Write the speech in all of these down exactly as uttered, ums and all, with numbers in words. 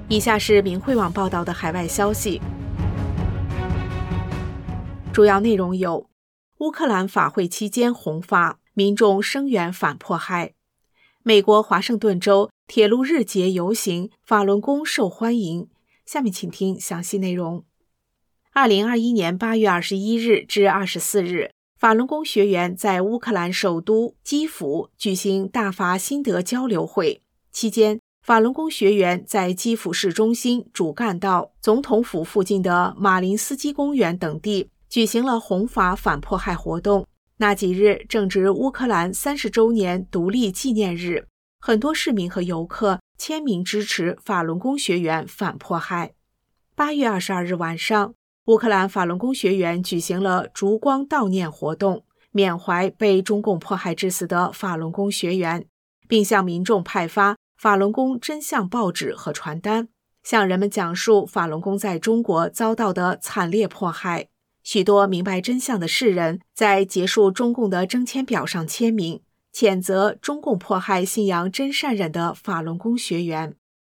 以下是明慧网报道的海外消息，主要内容有：乌克兰法会期间红发，民众声援反迫害；美国华盛顿州铁路日节游行，法轮功受欢迎。下面请听详细内容。二零二一年八月二十一日至二十四日，法轮功学员在乌克兰首都基辅举行大法心得交流会，期间法轮功学员在基辅市中心主干道、总统府附近的马林斯基公园等地举行了红法反迫害活动。那几日正值乌克兰三十周年独立纪念日，很多市民和游客签名支持法轮功学员反迫害。八月二十二日晚上，乌克兰法轮功学员举行了烛光悼念活动，缅怀被中共迫害致死的法轮功学员，并向民众派发法轮功真相报纸和传单，向人们讲述法轮功在中国遭到的惨烈迫害。许多明白真相的世人在结束中共的征签表上签名，谴责中共迫害信仰真善忍的法轮功学员。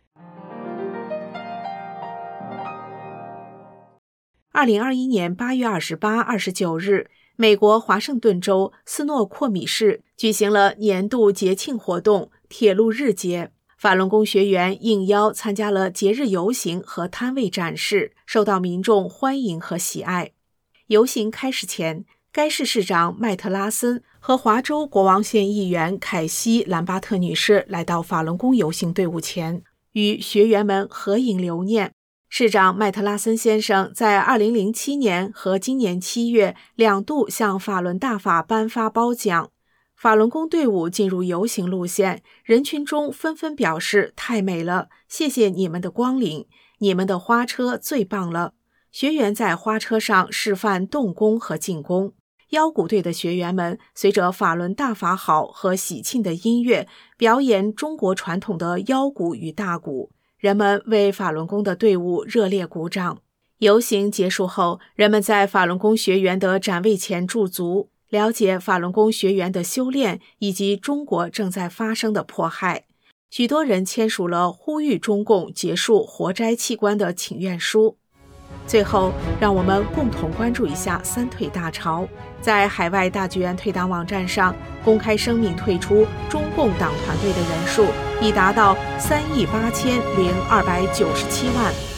二零二一年八月二十八、二十九日，美国华盛顿州斯诺阔米市举行了年度节庆活动铁路日节，法轮功学员应邀参加了节日游行和摊位展示，受到民众欢迎和喜爱。游行开始前，该市市长麦特拉森和华州国王县议员凯西·兰巴特女士来到法轮功游行队伍前，与学员们合影留念。市长麦特拉森先生在二零零七年和今年七月两度向法轮大法颁发褒奖。法轮功队伍进入游行路线，人群中纷纷表示太美了，谢谢你们的光临，你们的花车最棒了。学员在花车上示范动功和静功。腰鼓队的学员们随着法轮大法好和喜庆的音乐，表演中国传统的腰鼓与大鼓。人们为法轮功的队伍热烈鼓掌。游行结束后，人们在法轮功学员的展位前驻足，了解法轮功学员的修炼以及中国正在发生的迫害。许多人签署了呼吁中共结束活摘器官的请愿书。最后，让我们共同关注一下三退大潮。在海外大剧院退党网站上公开声明退出中共党团队的人数已达到三亿八千零二百九十七万。